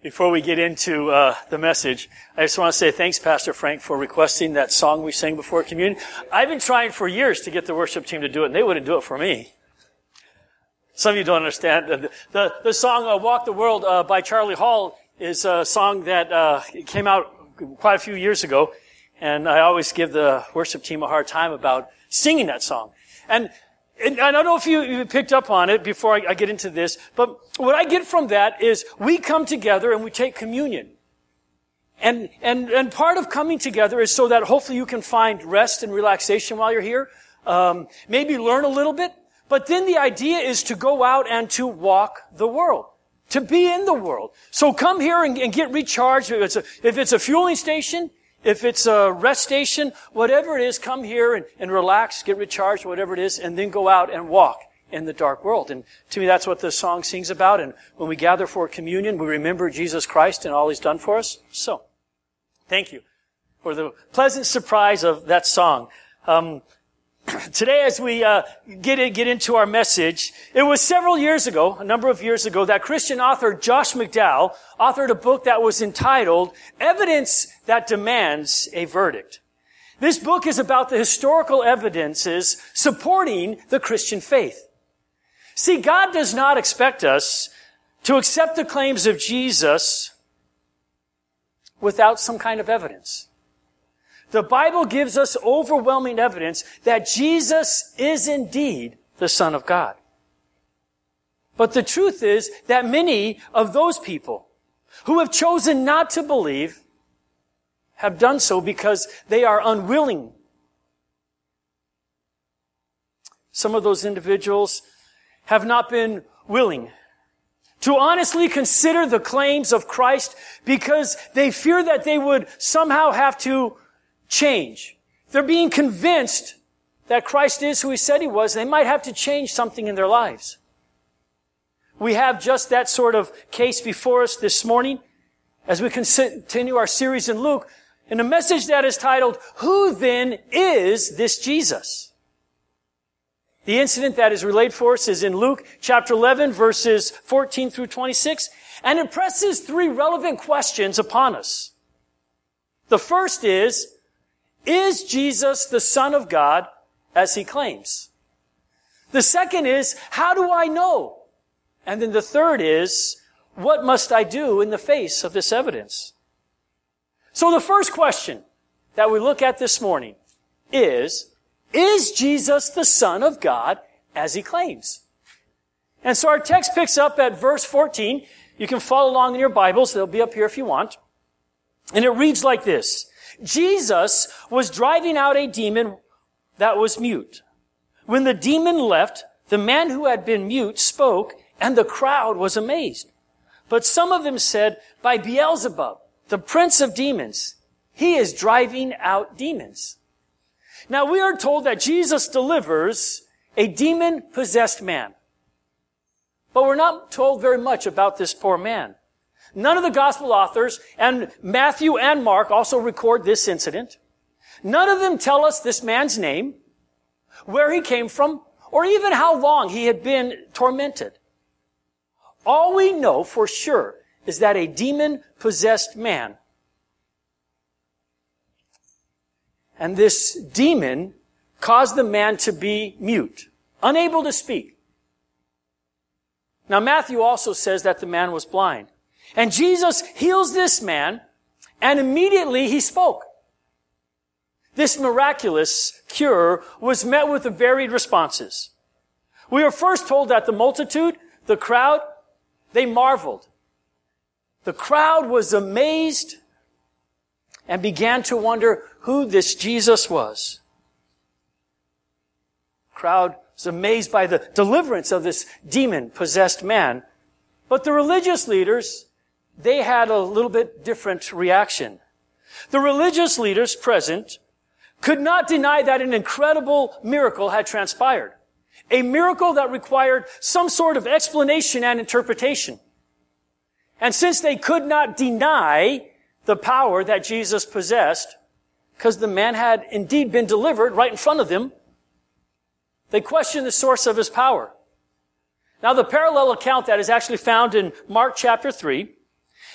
Before we get into the message, I just want to say thanks, Pastor Frank, for requesting that song we sang before communion. I've been trying for years to get the worship team to do it, and they wouldn't do it for me. Some of you don't understand. The song Walk the World by Charlie Hall is a song that came out quite a few years ago, and I always give the worship team a hard time about singing that song. And I don't know if you picked up on it before I get into this, but what I get from that is we come together and we take communion. And part of coming together is so that hopefully you can find rest and relaxation while you're here. Maybe learn a little bit. But then the idea is to go out and to walk the world. To be in the world. So come here and get recharged. If it's a fueling station, if it's a rest station, whatever it is, come here and relax, get recharged, whatever it is, and then go out and walk in the dark world. And to me, that's what the song sings about. And when we gather for communion, we remember Jesus Christ and all He's done for us. So, thank you for the pleasant surprise of that song. Today, as we get into our message, it was several years ago, a number of years ago, that Christian author Josh McDowell authored a book that was entitled Evidence That Demands a Verdict. This book is about the historical evidences supporting the Christian faith. See, God does not expect us to accept the claims of Jesus without some kind of evidence. The Bible gives us overwhelming evidence that Jesus is indeed the Son of God. But the truth is that many of those people who have chosen not to believe have done so because they are unwilling. Some of those individuals have not been willing to honestly consider the claims of Christ because they fear that they would somehow have to change. They're being convinced that Christ is who He said He was. They might have to change something in their lives. We have just that sort of case before us this morning as we continue our series in Luke in a message that is titled, Who Then Is This Jesus? The incident that is relayed for us is in Luke chapter 11, verses 14 through 26, and it presses three relevant questions upon us. The first is Jesus the Son of God as He claims? The second is, how do I know? And then the third is, what must I do in the face of this evidence? So the first question that we look at this morning is Jesus the Son of God as He claims? And so our text picks up at verse 14. You can follow along in your Bibles. They'll be up here if you want. And it reads like this. Jesus was driving out a demon that was mute. When the demon left, the man who had been mute spoke, and the crowd was amazed. But some of them said, by Beelzebub, the prince of demons, he is driving out demons. Now we are told that Jesus delivers a demon-possessed man. But we're not told very much about this poor man. None of the gospel authors, and Matthew and Mark also record this incident. None of them tell us this man's name, where he came from, or even how long he had been tormented. All we know for sure is that a demon-possessed man, and this demon caused the man to be mute, unable to speak. Now Matthew also says that the man was blind. And Jesus heals this man, and immediately he spoke. This miraculous cure was met with varied responses. We are first told that the multitude, the crowd, they marveled. The crowd was amazed and began to wonder who this Jesus was. The crowd was amazed by the deliverance of this demon-possessed man. But the religious leaders, they had a little bit different reaction. The religious leaders present could not deny that an incredible miracle had transpired. A miracle that required some sort of explanation and interpretation. And since they could not deny the power that Jesus possessed, because the man had indeed been delivered right in front of them, they questioned the source of His power. Now the parallel account that is actually found in Mark chapter 3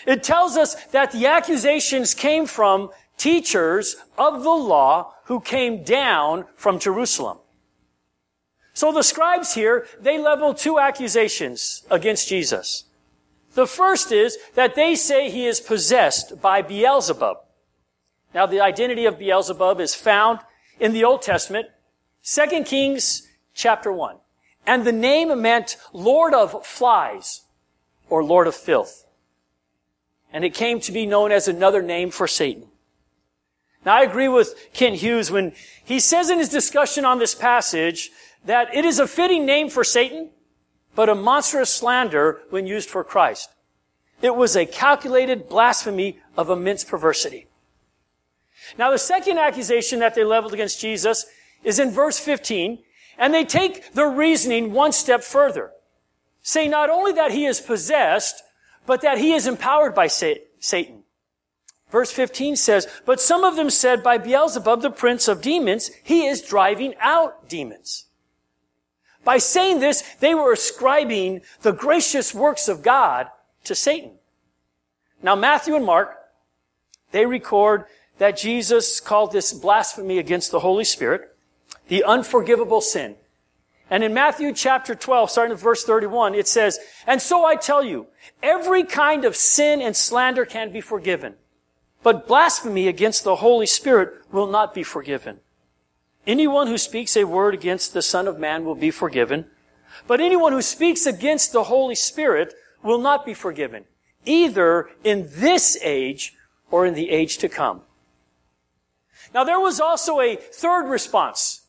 It tells us that the accusations came from teachers of the law who came down from Jerusalem. So the scribes here, they level two accusations against Jesus. The first is that they say he is possessed by Beelzebub. Now, the identity of Beelzebub is found in the Old Testament, 2 Kings chapter 1. And the name meant Lord of Flies or Lord of Filth. And it came to be known as another name for Satan. Now, I agree with Kent Hughes when he says in his discussion on this passage that it is a fitting name for Satan, but a monstrous slander when used for Christ. It was a calculated blasphemy of immense perversity. Now, the second accusation that they leveled against Jesus is in verse 15, and they take their reasoning one step further, saying not only that he is possessed, but that he is empowered by Satan. Verse 15 says, but some of them said, by Beelzebub, the prince of demons, he is driving out demons. By saying this, they were ascribing the gracious works of God to Satan. Now, Matthew and Mark, they record that Jesus called this blasphemy against the Holy Spirit, the unforgivable sin. And in Matthew chapter 12, starting at verse 31, it says, and so I tell you, every kind of sin and slander can be forgiven, but blasphemy against the Holy Spirit will not be forgiven. Anyone who speaks a word against the Son of Man will be forgiven, but anyone who speaks against the Holy Spirit will not be forgiven, either in this age or in the age to come. Now, there was also a third response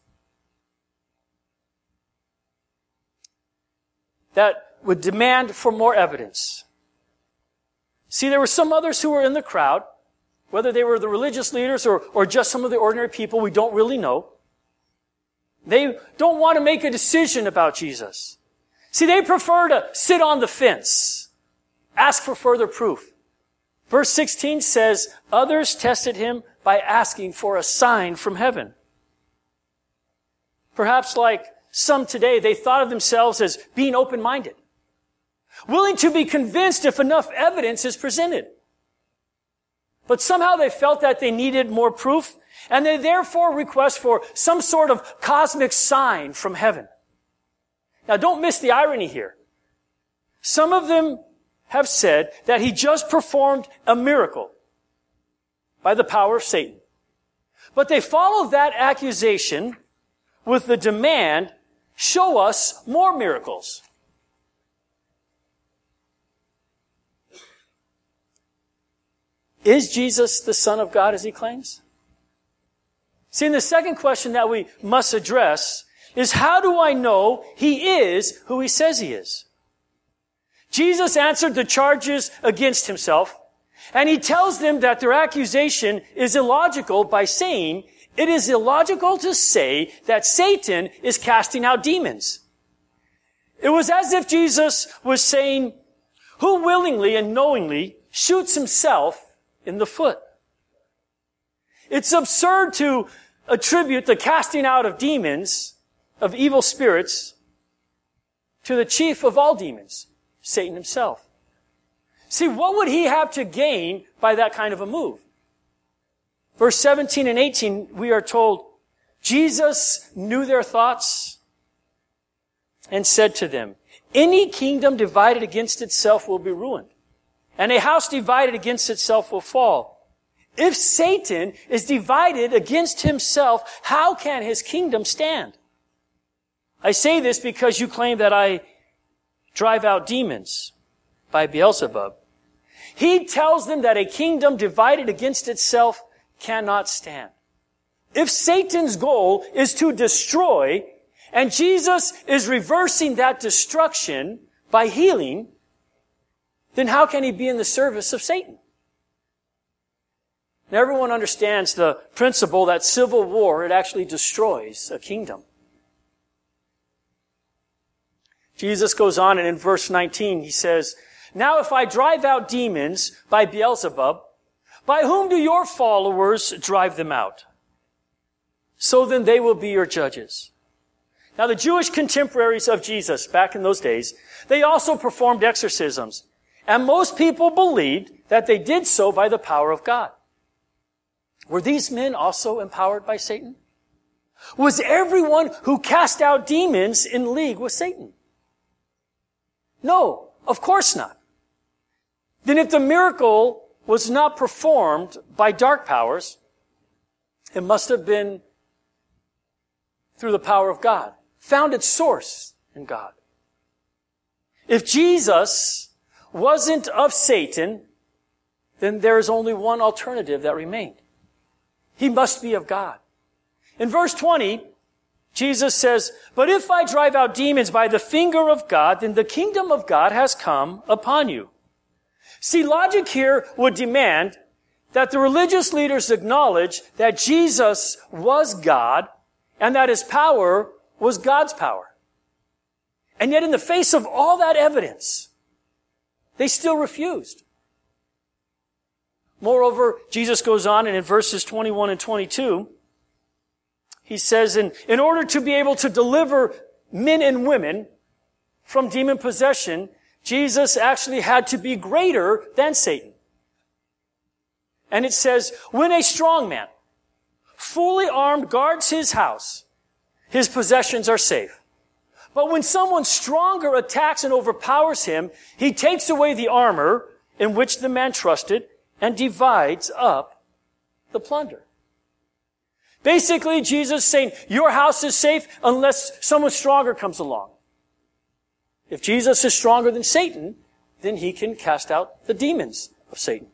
that would demand for more evidence. See, there were some others who were in the crowd, whether they were the religious leaders or just some of the ordinary people, we don't really know. They don't want to make a decision about Jesus. See, they prefer to sit on the fence, ask for further proof. Verse 16 says, others tested him by asking for a sign from heaven. Perhaps like some today, they thought of themselves as being open-minded, willing to be convinced if enough evidence is presented. But somehow they felt that they needed more proof, and they therefore request for some sort of cosmic sign from heaven. Now, don't miss the irony here. Some of them have said that he just performed a miracle by the power of Satan. But they follow that accusation with the demand, show us more miracles. Is Jesus the Son of God as he claims? See, and the second question that we must address is, how do I know he is who he says he is? Jesus answered the charges against himself, and he tells them that their accusation is illogical by saying, it is illogical to say that Satan is casting out demons. It was as if Jesus was saying, who willingly and knowingly shoots himself in the foot? It's absurd to attribute the casting out of demons, of evil spirits, to the chief of all demons, Satan himself. See, what would he have to gain by that kind of a move? Verse 17 and 18, we are told, Jesus knew their thoughts and said to them, any kingdom divided against itself will be ruined, and a house divided against itself will fall. If Satan is divided against himself, how can his kingdom stand? I say this because you claim that I drive out demons by Beelzebub. He tells them that a kingdom divided against itself cannot stand. If Satan's goal is to destroy, and Jesus is reversing that destruction by healing, then how can he be in the service of Satan? Now, everyone understands the principle that civil war, it actually destroys a kingdom. Jesus goes on, and in verse 19 he says, now if I drive out demons by Beelzebub, by whom do your followers drive them out? So then they will be your judges. Now the Jewish contemporaries of Jesus back in those days, they also performed exorcisms. And most people believed that they did so by the power of God. Were these men also empowered by Satan? Was everyone who cast out demons in league with Satan? No, of course not. Then if the miracle was not performed by dark powers, it must have been through the power of God, found its source in God. If Jesus wasn't of Satan, then there is only one alternative that remained. He must be of God. In verse 20, Jesus says, "But if I drive out demons by the finger of God, then the kingdom of God has come upon you." See, logic here would demand that the religious leaders acknowledge that Jesus was God and that his power was God's power. And yet in the face of all that evidence, they still refused. Moreover, Jesus goes on, and in verses 21 and 22, he says, in order to be able to deliver men and women from demon possession, Jesus actually had to be greater than Satan. And it says, when a strong man, fully armed, guards his house, his possessions are safe. But when someone stronger attacks and overpowers him, he takes away the armor in which the man trusted and divides up the plunder. Basically, Jesus is saying, your house is safe unless someone stronger comes along. If Jesus is stronger than Satan, then he can cast out the demons of Satan.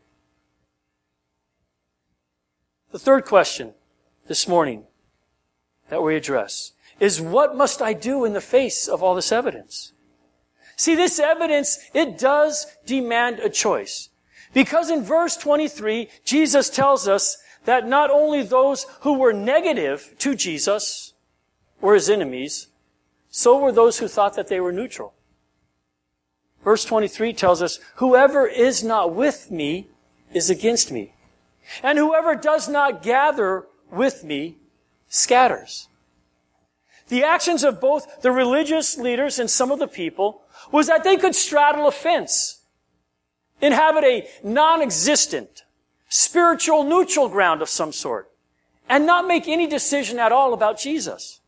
The third question this morning that we address is, what must I do in the face of all this evidence? See, this evidence, it does demand a choice. Because in verse 23, Jesus tells us that not only those who were negative to Jesus were his enemies, so were those who thought that they were neutral. Verse 23 tells us, whoever is not with me is against me, and whoever does not gather with me scatters. The actions of both the religious leaders and some of the people was that they could straddle a fence, inhabit a non-existent, spiritual neutral ground of some sort, and not make any decision at all about Jesus.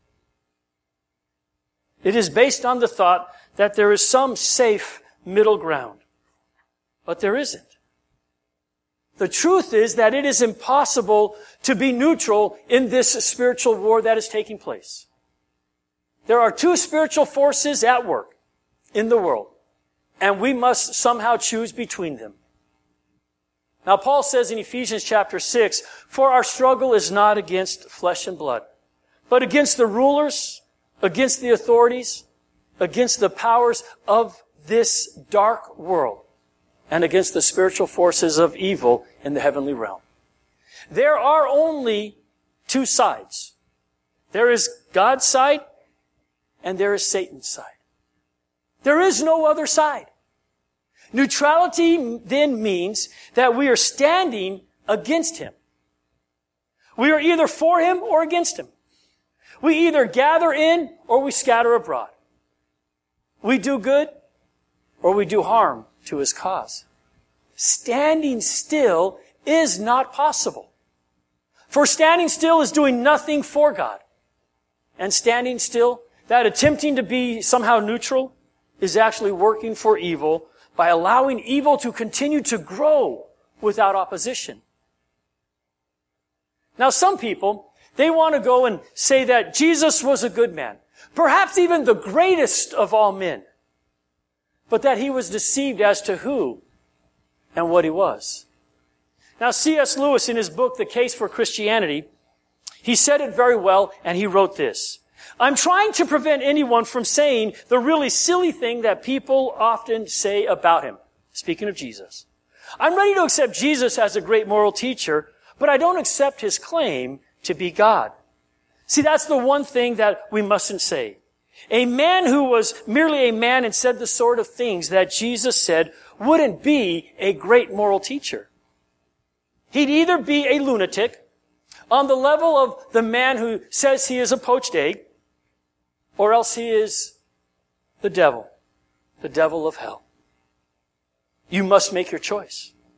It is based on the thought that there is some safe middle ground. But there isn't. The truth is that it is impossible to be neutral in this spiritual war that is taking place. There are two spiritual forces at work in the world, and we must somehow choose between them. Now, Paul says in Ephesians chapter 6, "For our struggle is not against flesh and blood, but against the rulers, against the authorities, against the powers of this dark world, and against the spiritual forces of evil in the heavenly realm." There are only two sides. There is God's side, and there is Satan's side. There is no other side. Neutrality then means that we are standing against him. We are either for him or against him. We either gather in or we scatter abroad. We do good or we do harm to his cause. Standing still is not possible. For standing still is doing nothing for God. And standing still, that attempting to be somehow neutral, is actually working for evil by allowing evil to continue to grow without opposition. Now, some people, they want to go and say that Jesus was a good man, perhaps even the greatest of all men, but that he was deceived as to who and what he was. Now, C.S. Lewis, in his book, The Case for Christianity, he said it very well, and he wrote this: "I'm trying to prevent anyone from saying the really silly thing that people often say about him." Speaking of Jesus. "I'm ready to accept Jesus as a great moral teacher, but I don't accept his claim to be God." See, that's the one thing that we mustn't say. A man who was merely a man and said the sort of things that Jesus said wouldn't be a great moral teacher. He'd either be a lunatic on the level of the man who says he is a poached egg, or else he is the devil of hell. You must make your choice.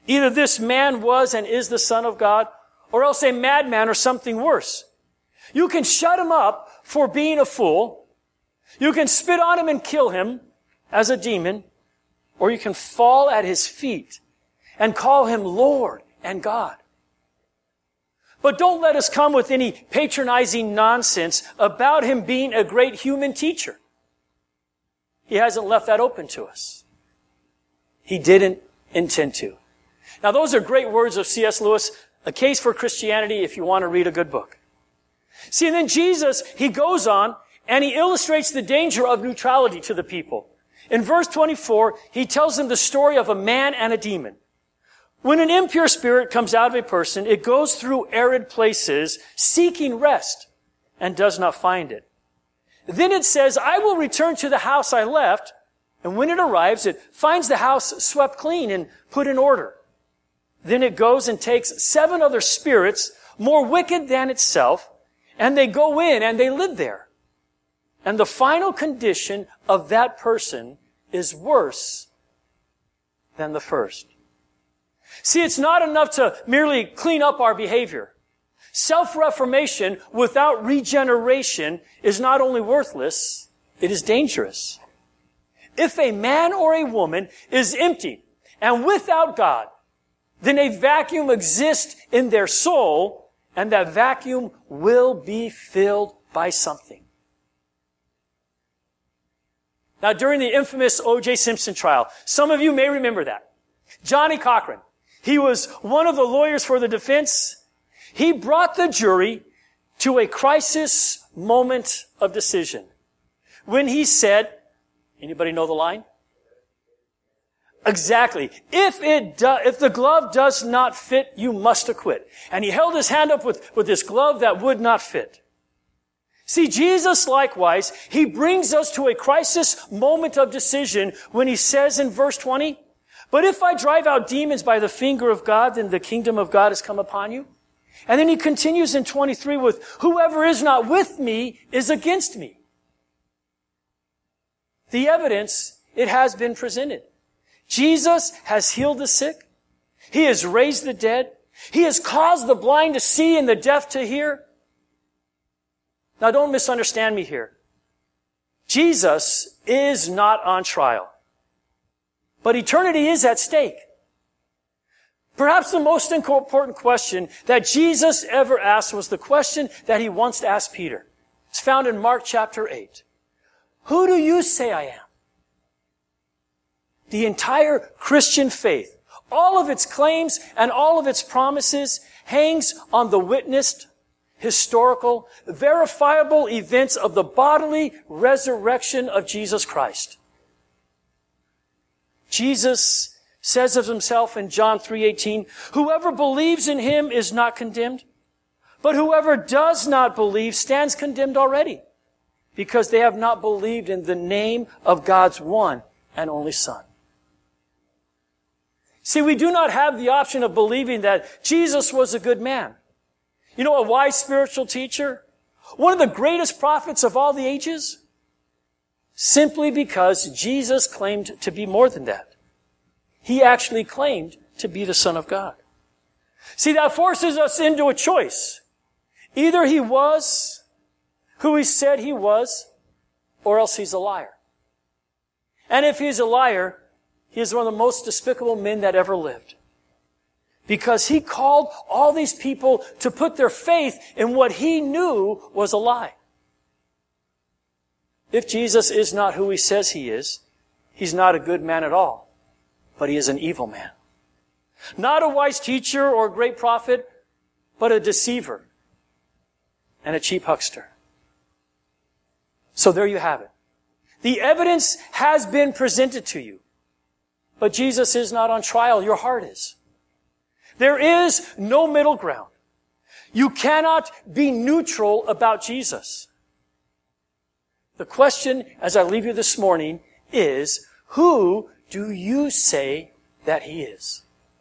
Either this man was and is the Son of God, or else a madman or something worse. You can shut him up for being a fool. You can spit on him and kill him as a demon, or you can fall at his feet and call him Lord and God. But don't let us come with any patronizing nonsense about him being a great human teacher. He hasn't left that open to us. He didn't intend to. Now, those are great words of C.S. Lewis, A Case for Christianity, if you want to read a good book. See, and then Jesus, he goes on and he illustrates the danger of neutrality to the people. In verse 24, he tells them the story of a man and a demon. When an impure spirit comes out of a person, it goes through arid places seeking rest and does not find it. Then it says, I will return to the house I left, and when it arrives, it finds the house swept clean and put in order. Then it goes and takes 7 other spirits, more wicked than itself, and they go in and they live there. And the final condition of that person is worse than the first. See, it's not enough to merely clean up our behavior. Self-reformation without regeneration is not only worthless, it is dangerous. If a man or a woman is empty and without God, then a vacuum exists in their soul, and that vacuum will be filled by something. Now, during the infamous O.J. Simpson trial, some of you may remember that. Johnny Cochran, he was one of the lawyers for the defense. He brought the jury to a crisis moment of decision when he said, anybody know the line? Exactly. If the glove does not fit, you must acquit. And he held his hand up with this glove that would not fit. See, Jesus likewise, he brings us to a crisis moment of decision when he says in verse 20, but if I drive out demons by the finger of God, then the kingdom of God has come upon you. And then he continues in 23 with, whoever is not with me is against me. The evidence, it has been presented. Jesus has healed the sick. He has raised the dead. He has caused the blind to see and the deaf to hear. Now, don't misunderstand me here. Jesus is not on trial, but eternity is at stake. Perhaps the most important question that Jesus ever asked was the question that he once asked Peter. It's found in Mark chapter 8. Who do you say I am? The entire Christian faith, all of its claims and all of its promises hangs on the witnessed, historical, verifiable events of the bodily resurrection of Jesus Christ. Jesus says of himself in John 3:18, whoever believes in him is not condemned, but whoever does not believe stands condemned already, because they have not believed in the name of God's one and only Son. See, we do not have the option of believing that Jesus was a good man. You know, a wise spiritual teacher, one of the greatest prophets of all the ages, simply because Jesus claimed to be more than that. He actually claimed to be the Son of God. See, that forces us into a choice. Either he was who he said he was, or else he's a liar. And if he's a liar, he is one of the most despicable men that ever lived. Because he called all these people to put their faith in what he knew was a lie. If Jesus is not who he says he is, he's not a good man at all, but he is an evil man. Not a wise teacher or great prophet, but a deceiver and a cheap huckster. So there you have it. The evidence has been presented to you, but Jesus is not on trial. Your heart is. There is no middle ground. You cannot be neutral about Jesus. The question, as I leave you this morning, is, who do you say that he is?